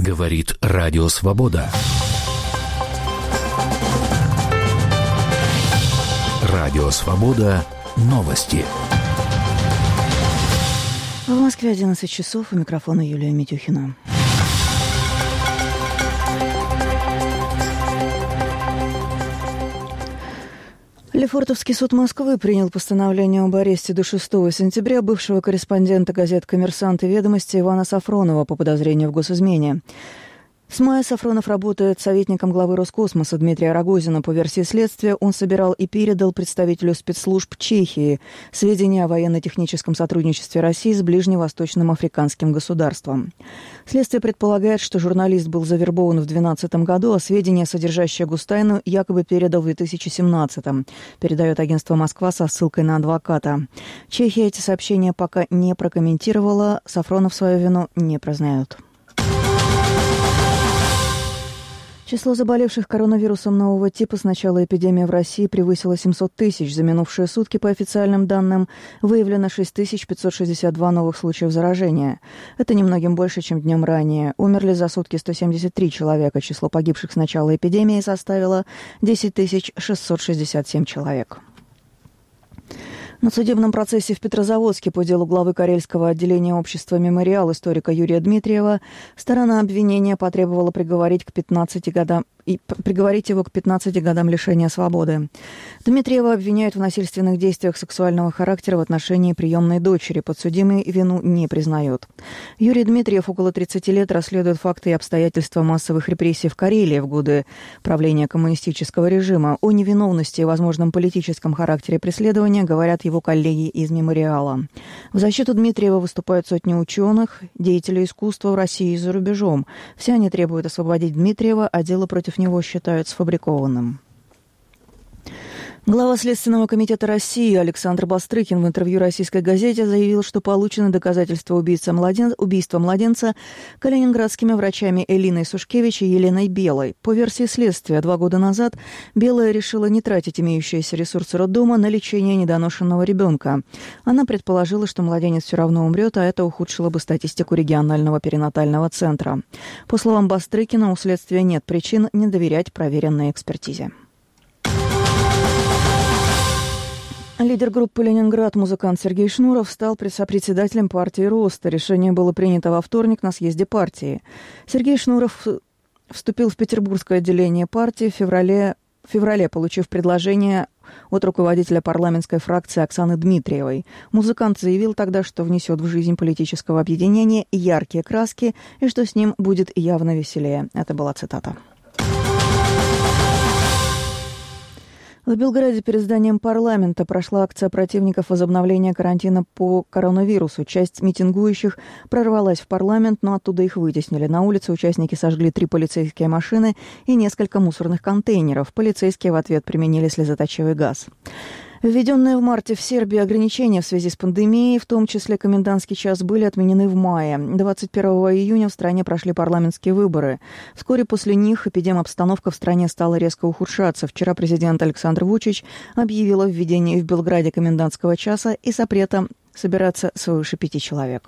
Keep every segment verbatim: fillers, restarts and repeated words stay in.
Говорит Радио Свобода. Радио Свобода. Новости. В Москве одиннадцать часов. У микрофона Юлия Митюхина. Лефортовский суд Москвы принял постановление об аресте до шестого сентября бывшего корреспондента газет «Коммерсант» и «Ведомости» Ивана Сафронова по подозрению в госизмене. С мая Сафронов работает советником главы Роскосмоса Дмитрия Рогозина. По версии следствия, он собирал и передал представителю спецслужб Чехии сведения о военно-техническом сотрудничестве России с ближневосточным африканским государством. Следствие предполагает, что журналист был завербован в две тысячи двенадцатом году, а сведения, содержащие гостайну, якобы передал в две тысячи семнадцатом, передает агентство «Москва» со ссылкой на адвоката. Чехия эти сообщения пока не прокомментировала, Сафронов свою вину не признает. Число заболевших коронавирусом нового типа с начала эпидемии в России превысило семьсот тысяч. За минувшие сутки, по официальным данным, выявлено шесть тысяч пятьсот шестьдесят два новых случаев заражения. Это немногим больше, чем днем ранее. Умерли за сутки сто семьдесят три человека. Число погибших с начала эпидемии составило десять тысяч шестьсот шестьдесят семь человек. На судебном процессе в Петрозаводске по делу главы Карельского отделения общества «Мемориал» историка Юрия Дмитриева сторона обвинения потребовала приговорить к пятнадцати годам и приговорить его к пятнадцати годам лишения свободы. Дмитриева обвиняют в насильственных действиях сексуального характера в отношении приемной дочери. Подсудимый вину не признает. Юрий Дмитриев около тридцати лет расследует факты и обстоятельства массовых репрессий в Карелии в годы правления коммунистического режима. О невиновности и возможном политическом характере преследования говорят его коллеги из «Мемориала». В защиту Дмитриева выступают сотни ученых, деятелей искусства в России и за рубежом. Все они требуют освободить Дмитриева, а дело против него считают сфабрикованным. Глава Следственного комитета России Александр Бастрыкин в интервью российской газете заявил, что получены доказательства убийства, младен... убийства младенца калининградскими врачами Элиной Сушкевич и Еленой Белой. По версии следствия, два года назад Белая решила не тратить имеющиеся ресурсы роддома на лечение недоношенного ребенка. Она предположила, что младенец все равно умрет, а это ухудшило бы статистику регионального перинатального центра. По словам Бастрыкина, у следствия нет причин не доверять проверенной экспертизе. Лидер группы «Ленинград» музыкант Сергей Шнуров стал сопредседателем партии «Роста». Решение было принято во вторник на съезде партии. Сергей Шнуров вступил в петербургское отделение партии в феврале, в феврале, получив предложение от руководителя парламентской фракции Оксаны Дмитриевой. Музыкант заявил тогда, что внесет в жизнь политического объединения яркие краски и что с ним будет явно веселее. Это была цитата. В Белграде перед зданием парламента прошла акция противников возобновления карантина по коронавирусу. Часть митингующих прорвалась в парламент, но оттуда их вытеснили. На улице участники сожгли три полицейские машины и несколько мусорных контейнеров. Полицейские в ответ применили слезоточивый газ. Введенные в марте в Сербии ограничения в связи с пандемией, в том числе комендантский час, были отменены в мае. двадцать первого июня в стране прошли парламентские выборы. Вскоре после них эпидемобстановка в стране стала резко ухудшаться. Вчера президент Александр Вучич объявил о введении в Белграде комендантского часа и запрета собираться свыше пяти человек.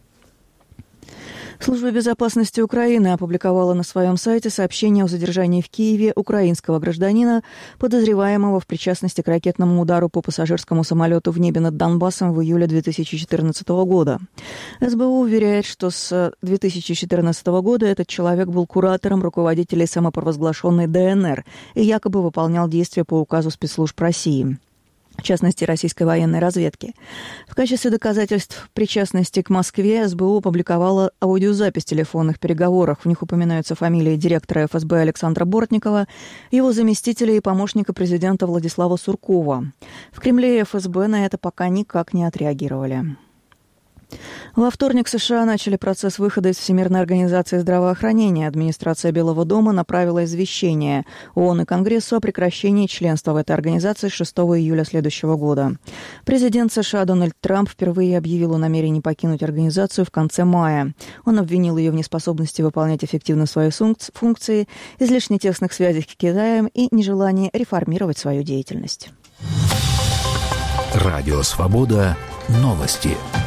Служба безопасности Украины опубликовала на своем сайте сообщение о задержании в Киеве украинского гражданина, подозреваемого в причастности к ракетному удару по пассажирскому самолету в небе над Донбассом в июле две тысячи четырнадцатого года. СБУ уверяет, что с две тысячи четырнадцатого года этот человек был куратором руководителей самопровозглашенной ДНР и якобы выполнял действия по указу спецслужб России, в частности, российской военной разведки. В качестве доказательств причастности к Москве СБУ опубликовала аудиозапись телефонных переговоров. В них упоминаются фамилии директора эф эс бэ Александра Бортникова, его заместителя и помощника президента Владислава Суркова. В Кремле и эф эс бэ на это пока никак не отреагировали. Во вторник США начали процесс выхода из Всемирной организации здравоохранения. Администрация Белого дома направила извещение ООН и Конгрессу о прекращении членства в этой организации с шестого июля следующего года. Президент США Дональд Трамп впервые объявил о намерении покинуть организацию в конце мая. Он обвинил ее в неспособности выполнять эффективно свои функции, излишне тесных связях с Китаем и нежелании реформировать свою деятельность. Радио «Свобода». Новости.